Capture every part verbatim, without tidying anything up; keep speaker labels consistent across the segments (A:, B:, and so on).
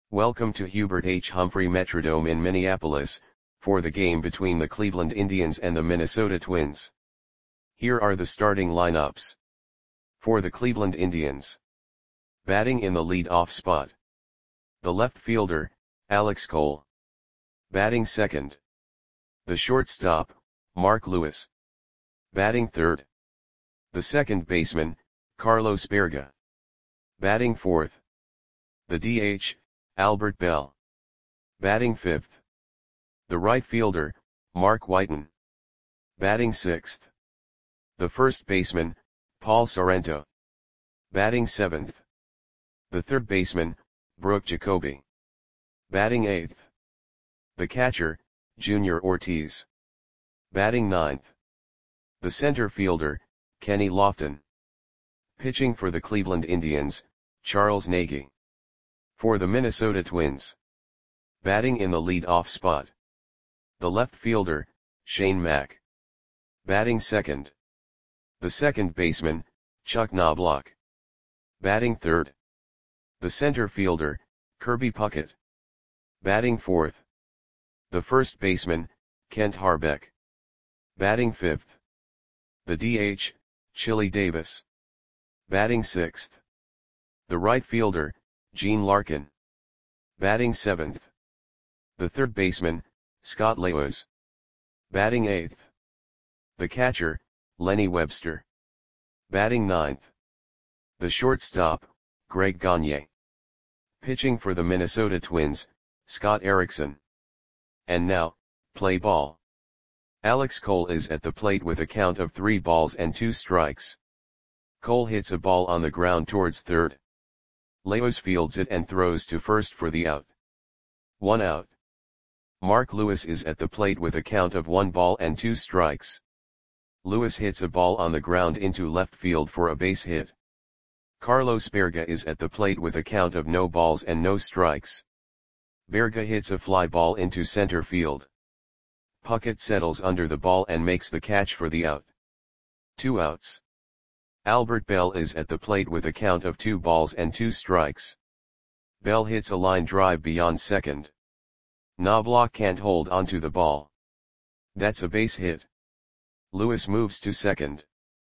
A: Welcome to Hubert H. Humphrey Metrodome in Minneapolis, for the game between the Cleveland Indians and the Minnesota Twins. Here are the starting lineups. For the Cleveland Indians. Batting in the lead-off spot. The left fielder, Alex Cole. Batting second. The shortstop, Mark Lewis. Batting third. The second baseman, Carlos Baerga. Batting fourth. The D H, Albert Belle. Batting fifth. The right fielder, Mark Whiten. Batting sixth. The first baseman, Paul Sorrento. Batting seventh. The third baseman, Brooke Jacoby. Batting eighth. The catcher, Junior Ortiz. Batting ninth. The center fielder, Kenny Lofton. Pitching for the Cleveland Indians, Charles Nagy. For the Minnesota Twins. Batting in the lead-off spot. The left fielder, Shane Mack. Batting second. The second baseman, Chuck Knobloch. Batting third. The center fielder, Kirby Puckett. Batting fourth. The first baseman, Kent Harbeck. Batting fifth. The D H, Chili Davis. Batting sixth. The right fielder, Gene Larkin. Batting seventh. The third baseman, Scott Lewis. Batting eighth. The catcher, Lenny Webster. Batting ninth. The shortstop, Greg Gagne. Pitching for the Minnesota Twins, Scott Erickson. And now, play ball. Alex Cole is at the plate with a count of three balls and two strikes. Cole hits a ball on the ground towards third. Lewis fields it and throws to first for the out. One out. Mark Lewis is at the plate with a count of one ball and two strikes. Lewis hits a ball on the ground into left field for a base hit. Carlos Baerga is at the plate with a count of no balls and no strikes. Baerga hits a fly ball into center field. Puckett settles under the ball and makes the catch for the out. Two outs. Albert Belle is at the plate with a count of two balls and two strikes. Belle hits a line drive beyond second. Knobloch can't hold onto the ball. That's a base hit. Lewis moves to second.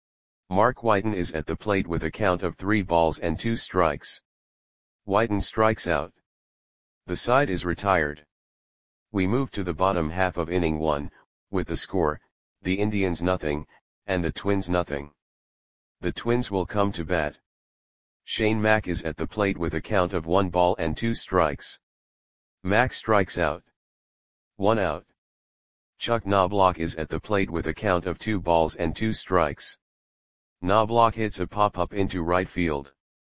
A: Mark Whiten is at the plate with a count of three balls and two strikes. Whiten strikes out. The side is retired. We move to the bottom half of inning one, with the score, the Indians nothing, and the Twins nothing. The Twins will come to bat. Shane Mack is at the plate with a count of one ball and two strikes. Mack strikes out. One out. Chuck Knobloch is at the plate with a count of two balls and two strikes. Knobloch hits a pop-up into right field.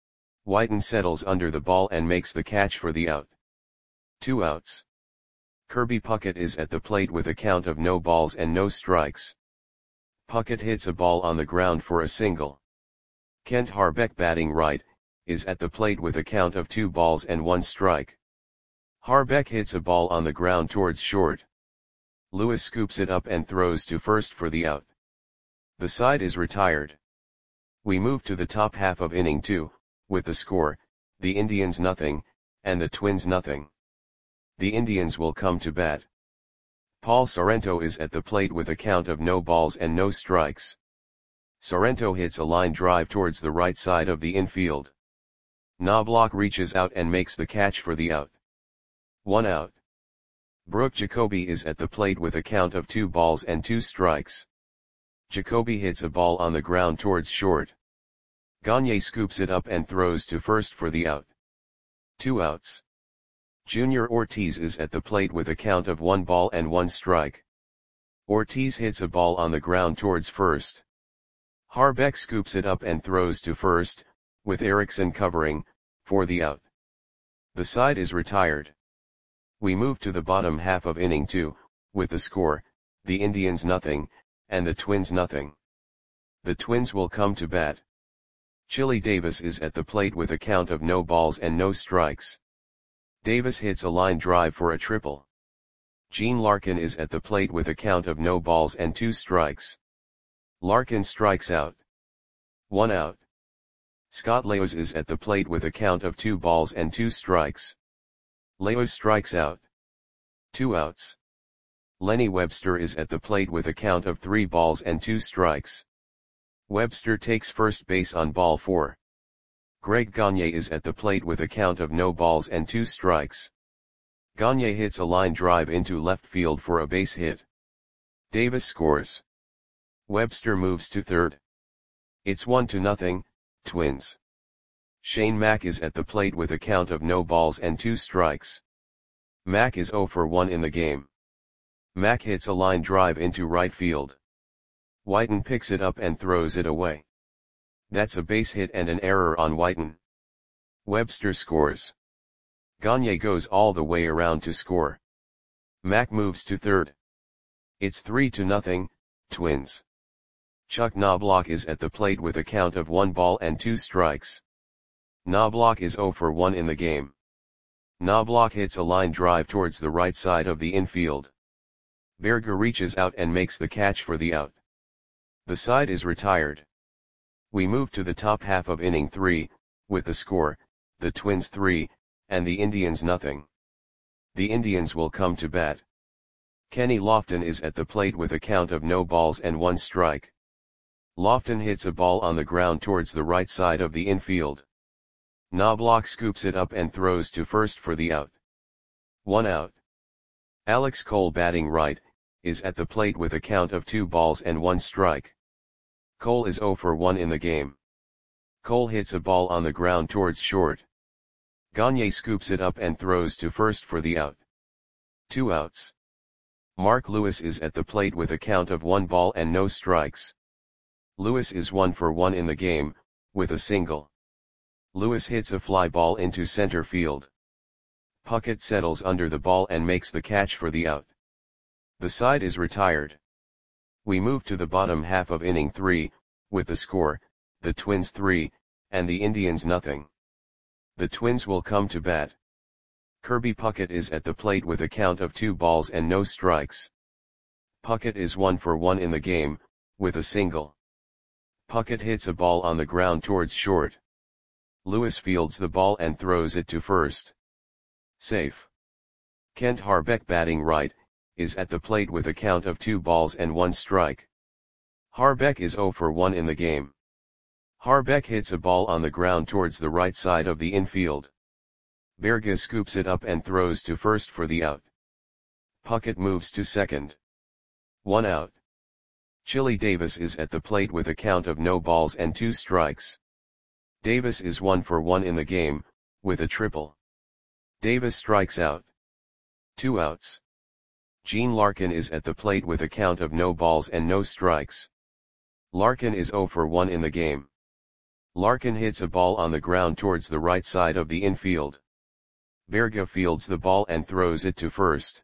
A: Whiten settles under the ball and makes the catch for the out. Two outs. Kirby Puckett is at the plate with a count of no balls and no strikes. Puckett hits a ball on the ground for a single. Kent Harbeck, batting right, is at the plate with a count of two balls and one strike. Harbeck hits a ball on the ground towards short. Lewis scoops it up and throws to first for the out. The side is retired. We move to the top half of inning two, with the score, the Indians nothing, and the Twins nothing. The Indians will come to bat. Paul Sorrento is at the plate with a count of no balls and no strikes. Sorrento hits a line drive towards the right side of the infield. Knobloch reaches out and makes the catch for the out. One out. Brooke Jacoby is at the plate with a count of two balls and two strikes. Jacoby hits a ball on the ground towards short. Gagne scoops it up and throws to first for the out. Two outs. Junior Ortiz is at the plate with a count of one ball and one strike. Ortiz hits a ball on the ground towards first. Harbeck scoops it up and throws to first, with Erickson covering, for the out. The side is retired. We move to the bottom half of inning two, with the score, the Indians nothing, and the Twins nothing. The Twins will come to bat. Chili Davis is at the plate with a count of no balls and no strikes. Davis hits a line drive for a triple. Gene Larkin is at the plate with a count of no balls and two strikes. Larkin strikes out. One out. Scott Lewis is at the plate with a count of two balls and two strikes. Leos strikes out. Two outs. Lenny Webster is at the plate with a count of three balls and two strikes. Webster takes first base on ball four. Greg Gagne is at the plate with a count of no balls and two strikes. Gagne hits a line drive into left field for a base hit. Davis scores. Webster moves to third. It's one to nothing, Twins. Shane Mack is at the plate with a count of no balls and two strikes. Mack is oh for one in the game. Mack hits a line drive into right field. Whiten picks it up and throws it away. That's a base hit and an error on Whiten. Webster scores. Gagne goes all the way around to score. Mack moves to third. It's three to nothing, Twins. Chuck Knobloch is at the plate with a count of one ball and two strikes. Knobloch is oh for one in the game. Knobloch hits a line drive towards the right side of the infield. Berger reaches out and makes the catch for the out. The side is retired. We move to the top half of inning three, with the score, the Twins three, and the Indians nothing. The Indians will come to bat. Kenny Lofton is at the plate with a count of no balls and one strike. Lofton hits a ball on the ground towards the right side of the infield. Knobloch scoops it up and throws to first for the out. One out. Alex Cole, batting right, is at the plate with a count of two balls and one strike. Cole is oh for one in the game. Cole hits a ball on the ground towards short. Gagne scoops it up and throws to first for the out. Two outs. Mark Lewis is at the plate with a count of one ball and no strikes. Lewis is one for one in the game, with a single. Lewis hits a fly ball into center field. Puckett settles under the ball and makes the catch for the out. The side is retired. We move to the bottom half of inning three, with the score, the Twins three, and the Indians nothing. The Twins will come to bat. Kirby Puckett is at the plate with a count of two balls and no strikes. Puckett is one for one in the game, with a single. Puckett hits a ball on the ground towards short. Lewis fields the ball and throws it to first. Safe. Kent Harbeck, batting right, is at the plate with a count of two balls and one strike. Harbeck is oh for one in the game. Harbeck hits a ball on the ground towards the right side of the infield. Berger scoops it up and throws to first for the out. Puckett moves to second. One out. Chili Davis is at the plate with a count of no balls and two strikes. Davis is one for one in the game, with a triple. Davis strikes out. Two outs. Gene Larkin is at the plate with a count of no balls and no strikes. Larkin is oh for one in the game. Larkin hits a ball on the ground towards the right side of the infield. Berger fields the ball and throws it to first.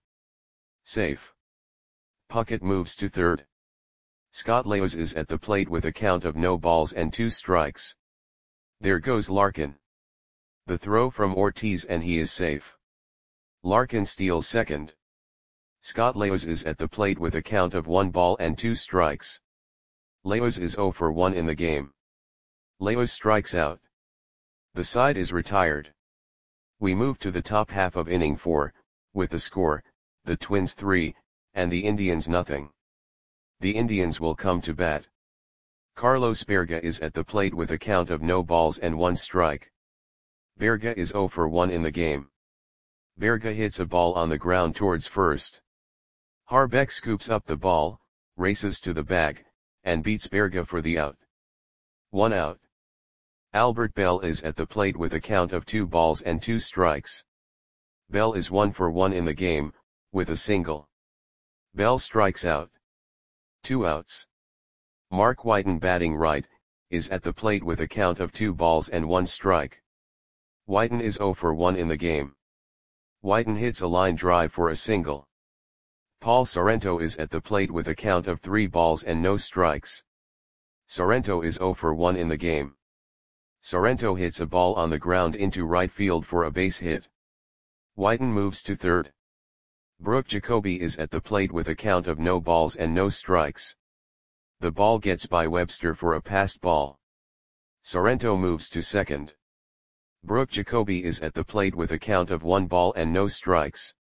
A: Safe. Puckett moves to third. Scott Leos is at the plate with a count of no balls and two strikes. There goes Larkin. The throw from Ortiz and he is safe. Larkin steals second. Scott Leos is at the plate with a count of one ball and two strikes. Leos is oh for one in the game. Leos strikes out. The side is retired. We move to the top half of inning four, with the score, the Twins three, and the Indians nothing. The Indians will come to bat. Carlos Berga is at the plate with a count of no balls and one strike. Berga is oh for one in the game. Berga hits a ball on the ground towards first. Harbeck scoops up the ball, races to the bag, and beats Berga for the out. One out. Albert Bell is at the plate with a count of two balls and two strikes. Bell is one for one in the game, with a single. Bell strikes out. Two outs. Mark Whiten, batting right, is at the plate with a count of two balls and one strike. Whiten is oh for one in the game. Whiten hits a line drive for a single. Paul Sorrento is at the plate with a count of three balls and no strikes. Sorrento is oh for one in the game. Sorrento hits a ball on the ground into right field for a base hit. Whiten moves to third. Brooke Jacoby is at the plate with a count of no balls and no strikes. The ball gets by Webster for a passed ball. Sorrento moves to second. Brooke Jacoby is at the plate with a count of one ball and no strikes.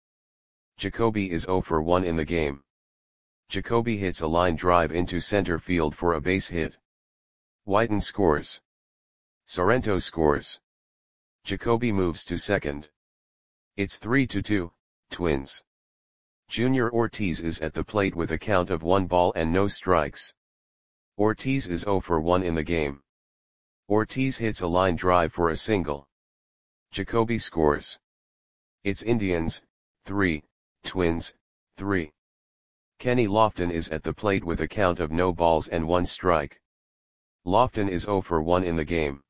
A: Jacoby is zero for one in the game. Jacoby hits a line drive into center field for a base hit. Whiten scores. Sorrento scores. Jacoby moves to second. It's three to two, Twins. Junior Ortiz is at the plate with a count of one ball and no strikes. Ortiz is zero for one in the game. Ortiz hits a line drive for a single. Jacoby scores. It's Indians, three, Twins, three. Kenny Lofton is at the plate with a count of no balls and one strike. Lofton is zero for one in the game.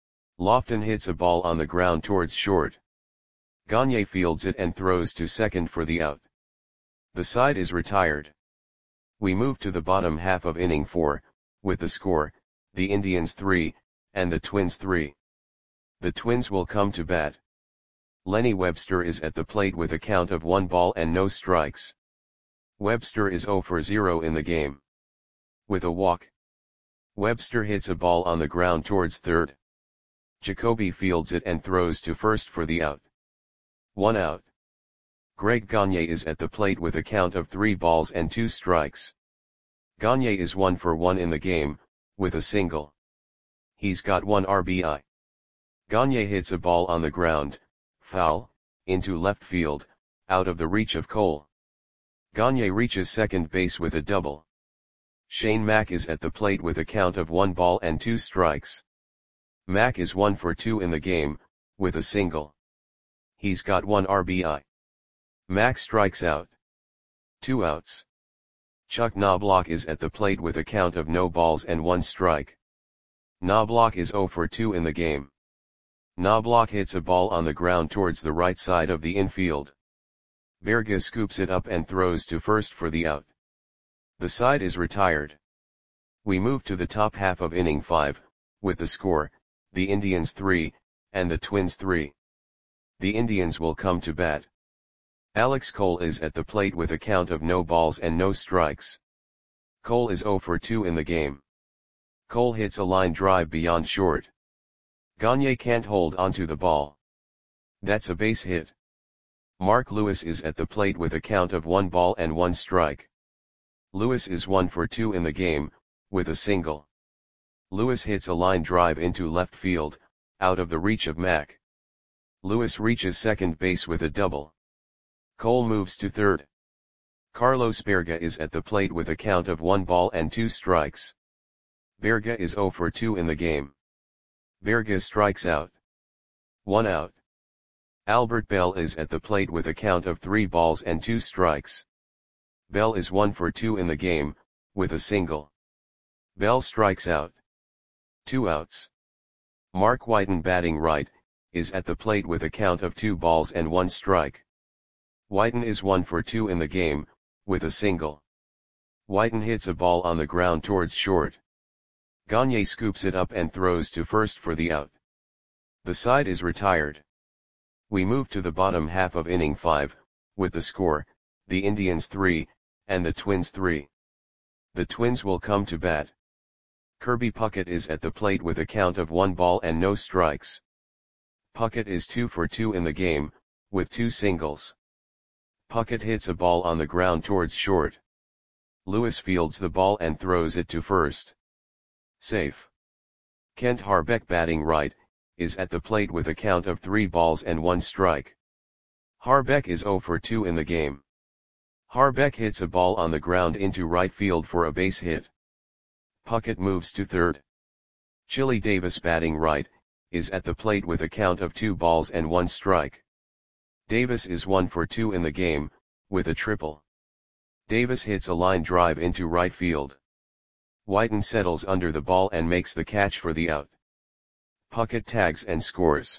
A: Lofton hits a ball on the ground towards short. Gagne fields it and throws to second for the out. The side is retired. We move to the bottom half of inning four, with the score, the Indians three, and the Twins three. The Twins will come to bat. Lenny Webster is at the plate with a count of one ball and no strikes. Webster is zero for zero in the game. With a walk, Webster hits a ball on the ground towards third. Jacoby fields it and throws to first for the out. One out. Greg Gagne is at the plate with a count of three balls and two strikes. Gagne is one for one in the game, with a single. He's got one R B I. Gagne hits a ball on the ground, foul, into left field, out of the reach of Cole. Gagne reaches second base with a double. Shane Mack is at the plate with a count of one ball and two strikes. Mack is one for two in the game, with a single. He's got one R B I. Mack strikes out. Two outs. Chuck Knobloch is at the plate with a count of no balls and one strike. Knobloch is zero for two in the game. Knobloch hits a ball on the ground towards the right side of the infield. Berga scoops it up and throws to first for the out. The side is retired. We move to the top half of inning five, with the score, the Indians three, and the Twins three. The Indians will come to bat. Alex Cole is at the plate with a count of no balls and no strikes. Cole is zero for two in the game. Cole hits a line drive beyond short. Gagne can't hold onto the ball. That's a base hit. Mark Lewis is at the plate with a count of one ball and one strike. Lewis is one for two in the game, with a single. Lewis hits a line drive into left field, out of the reach of Mack. Lewis reaches second base with a double. Cole moves to third. Carlos Berga is at the plate with a count of one ball and two strikes. Berga is zero for two in the game. Berga strikes out. One out. Albert Bell is at the plate with a count of three balls and two strikes. Bell is one for two in the game, with a single. Bell strikes out. Two outs. Mark Whiten, batting right, is at the plate with a count of two balls and one strike. Whiten is one for two in the game, with a single. Whiten hits a ball on the ground towards short. Gagne scoops it up and throws to first for the out. The side is retired. We move to the bottom half of inning five, with the score, the Indians three, and the Twins three. The Twins will come to bat. Kirby Puckett is at the plate with a count of one ball and no strikes. Puckett is two for two in the game, with two singles. Puckett hits a ball on the ground towards short. Lewis fields the ball and throws it to first. Safe. Kent Harbeck, batting right, is at the plate with a count of three balls and one strike. Harbeck is zero for two in the game. Harbeck hits a ball on the ground into right field for a base hit. Puckett moves to third. Chili Davis, batting right, is at the plate with a count of two balls and one strike. Davis is one for two in the game, with a triple. Davis hits a line drive into right field. Whiten settles under the ball and makes the catch for the out. Puckett tags and scores.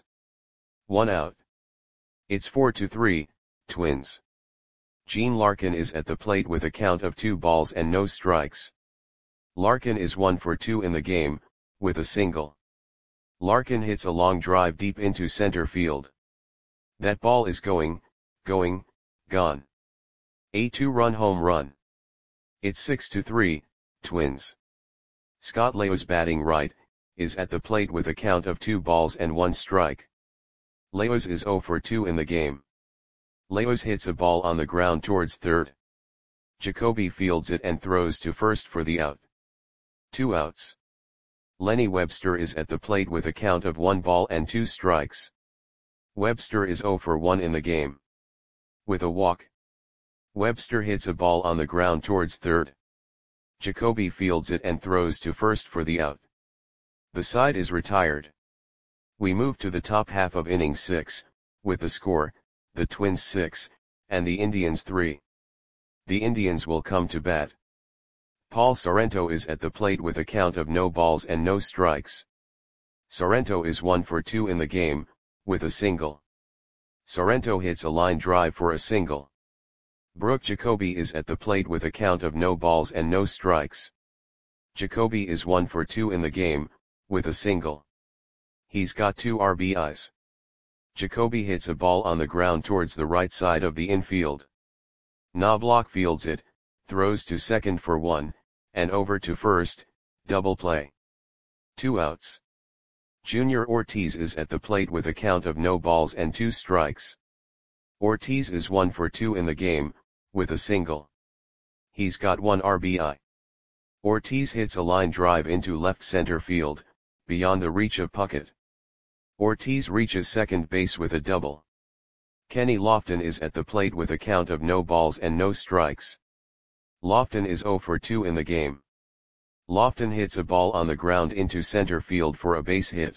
A: One out. It's four to three, Twins. Gene Larkin is at the plate with a count of two balls and no strikes. Larkin is one for two in the game, with a single. Larkin hits a long drive deep into center field. That ball is going, going, gone. A two-run home run. It's six to three, Twins. Scott Leos, batting right, is at the plate with a count of two balls and one strike. Leos is zero for two in the game. Leos hits a ball on the ground towards third. Jacoby fields it and throws to first for the out. Two outs. Lenny Webster is at the plate with a count of one ball and two strikes. Webster is zero for one in the game. With a walk. Webster hits a ball on the ground towards third. Jacoby fields it and throws to first for the out. The side is retired. We move to the top half of inning six, with the score, the Twins six, and the Indians three. The Indians will come to bat. Paul Sorrento is at the plate with a count of no balls and no strikes. Sorrento is one for two in the game, with a single. Sorrento hits a line drive for a single. Brooke Jacoby is at the plate with a count of no balls and no strikes. Jacoby is one for two in the game, with a single. He's got two R B Is. Jacoby hits a ball on the ground towards the right side of the infield. Knobloch fields it, throws to second for one, and over to first, double play. Two outs. Junior Ortiz is at the plate with a count of no balls and two strikes. Ortiz is one for two in the game, with a single. He's got one R B I. Ortiz hits a line drive into left center field, beyond the reach of Puckett. Ortiz reaches second base with a double. Kenny Lofton is at the plate with a count of no balls and no strikes. Lofton is zero for two in the game. Lofton hits a ball on the ground into center field for a base hit.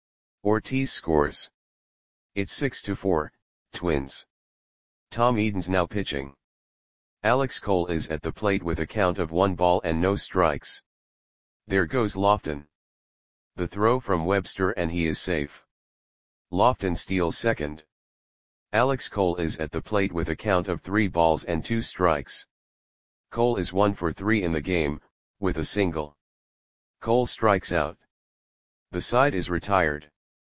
A: Ortiz scores. It's six to four, Twins. Tom Eden's now pitching. Alex Cole is at the plate with a count of one ball and no strikes. There goes Lofton. The throw from Webster and he is safe. Lofton steals second. Alex Cole is at the plate with a count of three balls and two strikes. Cole is one for three in the game, with a single. Cole strikes out. The side is retired.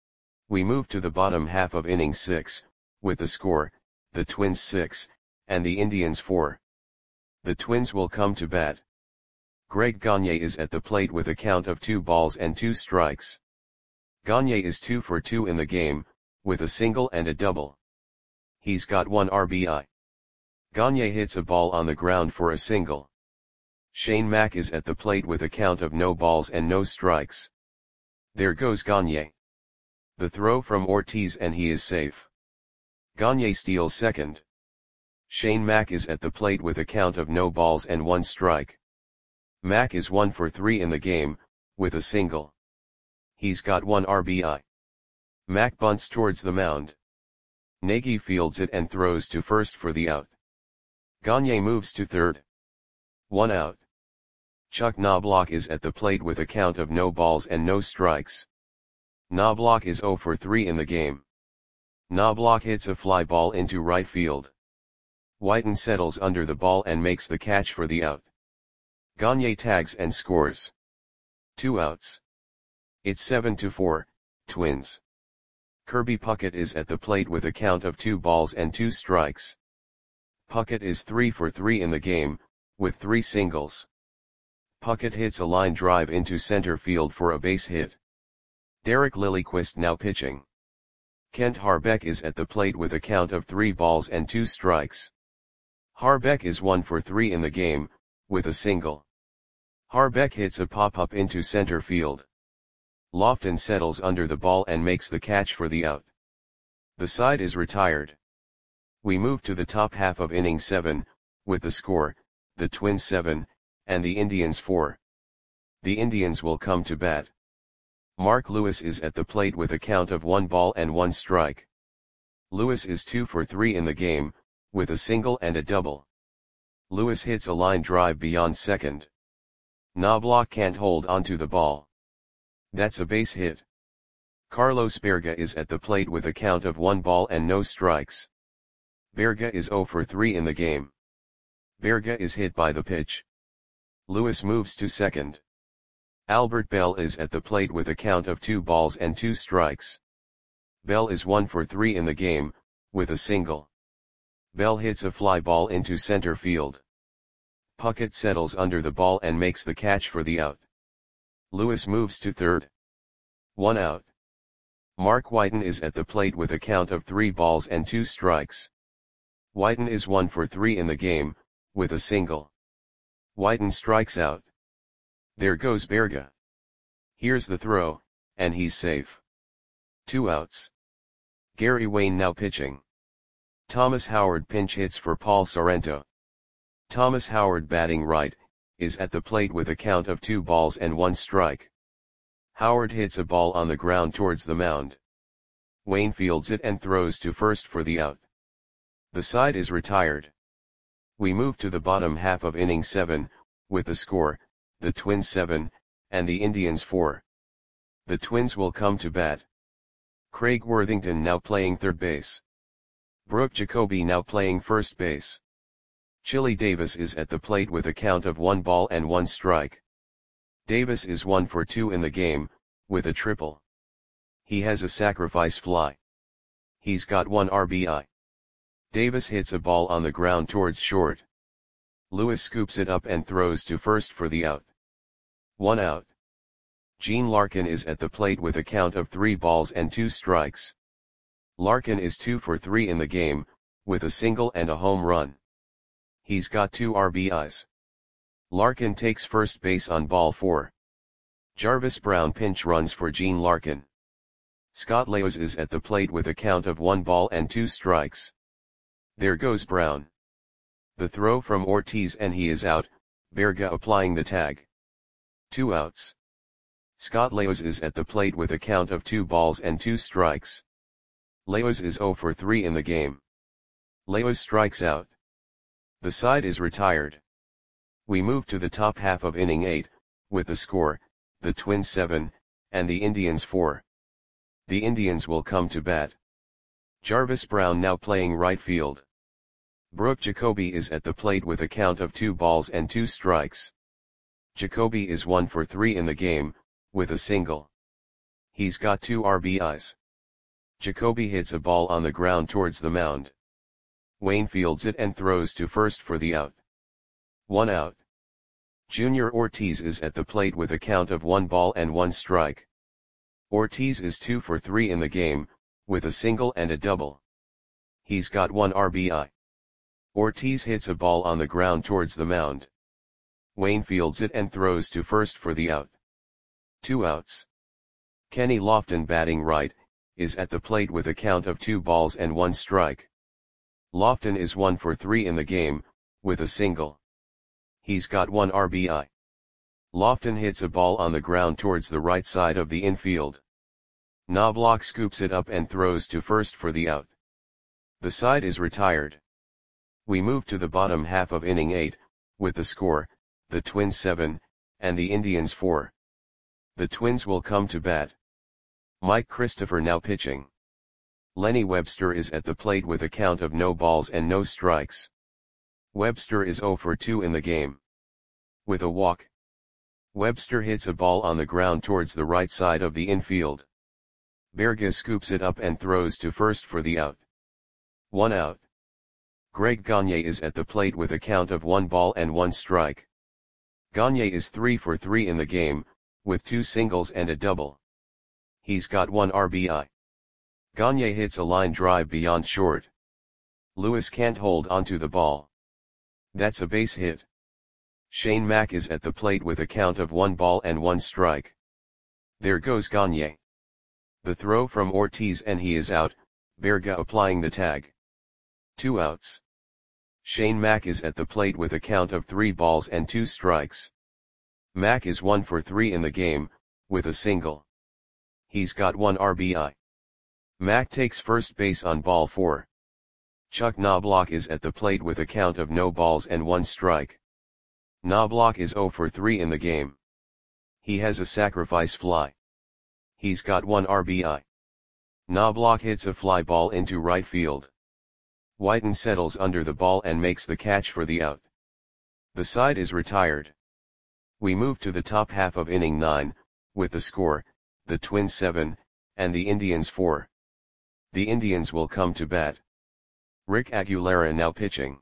A: We move to the bottom half of inning six, with the score, the Twins six, and the Indians four. The Twins will come to bat. Greg Gagne is at the plate with a count of two balls and two strikes. Gagne is two for two in the game, with a single and a double. He's got one R B I. Gagne hits a ball on the ground for a single. Shane Mack is at the plate with a count of no balls and no strikes. There goes Gagne. The throw from Ortiz and he is safe. Gagne steals second. Shane Mack is at the plate with a count of no balls and one strike. Mack is one for three in the game, with a single. He's got one R B I. Mack bunts towards the mound. Nagy fields it and throws to first for the out. Gagne moves to third. One out. Chuck Knobloch is at the plate with a count of no balls and no strikes. Knobloch is zero for three in the game. Knobloch hits a fly ball into right field. Whiten settles under the ball and makes the catch for the out. Gagne tags and scores. Two outs. It's seven to four, Twins. Kirby Puckett is at the plate with a count of two balls and two strikes. Puckett is three for three in the game, with three singles. Puckett hits a line drive into center field for a base hit. Derek Lilliquist now pitching. Kent Harbeck is at the plate with a count of three balls and two strikes. Harbeck is one for three in the game, with a single. Harbeck hits a pop-up into center field. Lofton settles under the ball and makes the catch for the out. The side is retired. We move to the top half of inning seven, with the score, the Twins seven, and the Indians four. The Indians will come to bat. Mark Lewis is at the plate with a count of one ball and one strike. Lewis is two for three in the game, with a single and a double. Lewis hits a line drive beyond second. Knobloch can't hold onto the ball. That's a base hit. Carlos Berga is at the plate with a count of one ball and no strikes. Berga is zero for three in the game. Berga is hit by the pitch. Lewis moves to second. Albert Bell is at the plate with a count of two balls and two strikes. Bell is one for three in the game, with a single. Bell hits a fly ball into center field. Puckett settles under the ball and makes the catch for the out. Lewis moves to third. One out. Mark Whiten is at the plate with a count of three balls and two strikes. Whiten is one for three in the game, with a single. Whiten strikes out. There goes Berga. Here's the throw, and he's safe. Two outs. Gary Wayne now pitching. Thomas Howard pinch hits for Paul Sorrento. Thomas Howard batting right, is at the plate with a count of two balls and one strike. Howard hits a ball on the ground towards the mound. Wayne fields it and throws to first for the out. The side is retired. We move to the bottom half of inning seven, with the score, the Twins seven, and the Indians four. The Twins will come to bat. Craig Worthington now playing third base. Brooke Jacoby now playing first base. Chili Davis is at the plate with a count of one ball and one strike. Davis is one for two in the game, with a triple. He has a sacrifice fly. He's got one R B I. Davis hits a ball on the ground towards short. Lewis scoops it up and throws to first for the out. One out. Gene Larkin is at the plate with a count of three balls and two strikes. Larkin is two for three in the game, with a single and a home run. He's got two R B Is. Larkin takes first base on ball four. Jarvis Brown pinch runs for Gene Larkin. Scott Laos is at the plate with a count of one ball and two strikes. There goes Brown. The throw from Ortiz and he is out, Berga applying the tag. Two outs. Scott Laos is at the plate with a count of two balls and two strikes. Laos is zero for three in the game. Laos strikes out. The side is retired. We move to the top half of inning eight, with the score, the Twins seven, and the Indians four. The Indians will come to bat. Jarvis Brown now playing right field. Brooke Jacoby is at the plate with a count of two balls and two strikes. Jacoby is one for three in the game, with a single. He's got two R B Is. Jacoby hits a ball on the ground towards the mound. Wayne fields it and throws to first for the out. One out. Junior Ortiz is at the plate with a count of one ball and one strike. Ortiz is two for three in the game, with a single and a double. He's got one R B I. Ortiz hits a ball on the ground towards the mound. Wayne fields it and throws to first for the out. Two outs. Kenny Lofton batting right, is at the plate with a count of two balls and one strike. Lofton is one for three in the game, with a single. He's got one R B I. Lofton hits a ball on the ground towards the right side of the infield. Knobloch scoops it up and throws to first for the out. The side is retired. We move to the bottom half of inning eight, with the score, the Twins seven, and the Indians four. The Twins will come to bat. Mike Christopher now pitching. Lenny Webster is at the plate with a count of no balls and no strikes. Webster is zero for two in the game. With a walk. Webster hits a ball on the ground towards the right side of the infield. Berga scoops it up and throws to first for the out. One out. Greg Gagne is at the plate with a count of one ball and one strike. Gagne is three for three in the game, with two singles and a double. He's got one R B I. Gagne hits a line drive beyond short. Lewis can't hold onto the ball. That's a base hit. Shane Mack is at the plate with a count of one ball and one strike. There goes Gagne. The throw from Ortiz and he is out, Berga applying the tag. Two outs. Shane Mack is at the plate with a count of three balls and two strikes. Mack is one for three in the game, with a single. He's got one R B I. Mack takes first base on ball four. Chuck Knobloch is at the plate with a count of no balls and one strike. Knobloch is zero for three in the game. He has a sacrifice fly. He's got one R B I. Knobloch hits a fly ball into right field. Whiten settles under the ball and makes the catch for the out. The side is retired. We move to the top half of inning nine, with the score, the Twins seven, and the Indians four. The Indians will come to bat. Rick Aguilera now pitching.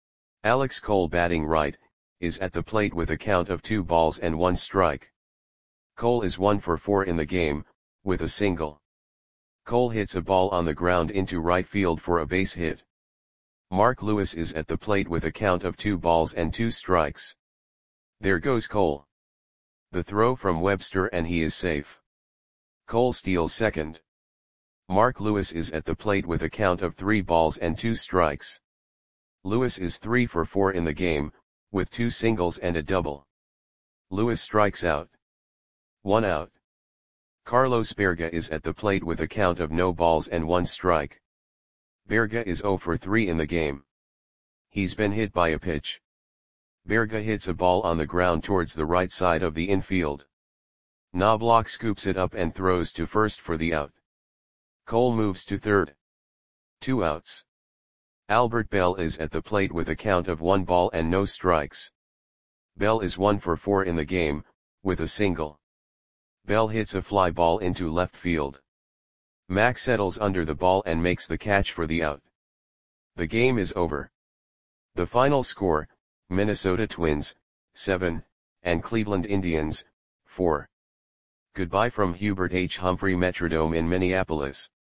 A: Alex Cole batting right, is at the plate with a count of two balls and one strike. Cole is one for four in the game, with a single. Cole hits a ball on the ground into right field for a base hit. Mark Lewis is at the plate with a count of two balls and two strikes. There goes Cole. The throw from Webster and he is safe. Cole steals second. Mark Lewis is at the plate with a count of three balls and two strikes. Lewis is three for four in the game, with two singles and a double. Lewis strikes out. One out. Carlos Berga is at the plate with a count of no balls and one strike. Berga is zero for three in the game. He's been hit by a pitch. Berga hits a ball on the ground towards the right side of the infield. Knobloch scoops it up and throws to first for the out. Cole moves to third. Two outs. Albert Bell is at the plate with a count of one ball and no strikes. Bell is one for four in the game, with a single. Bell hits a fly ball into left field. Mack settles under the ball and makes the catch for the out. The game is over. The final score, Minnesota Twins, seven, and Cleveland Indians, four. Goodbye from Hubert H. Humphrey Metrodome in Minneapolis.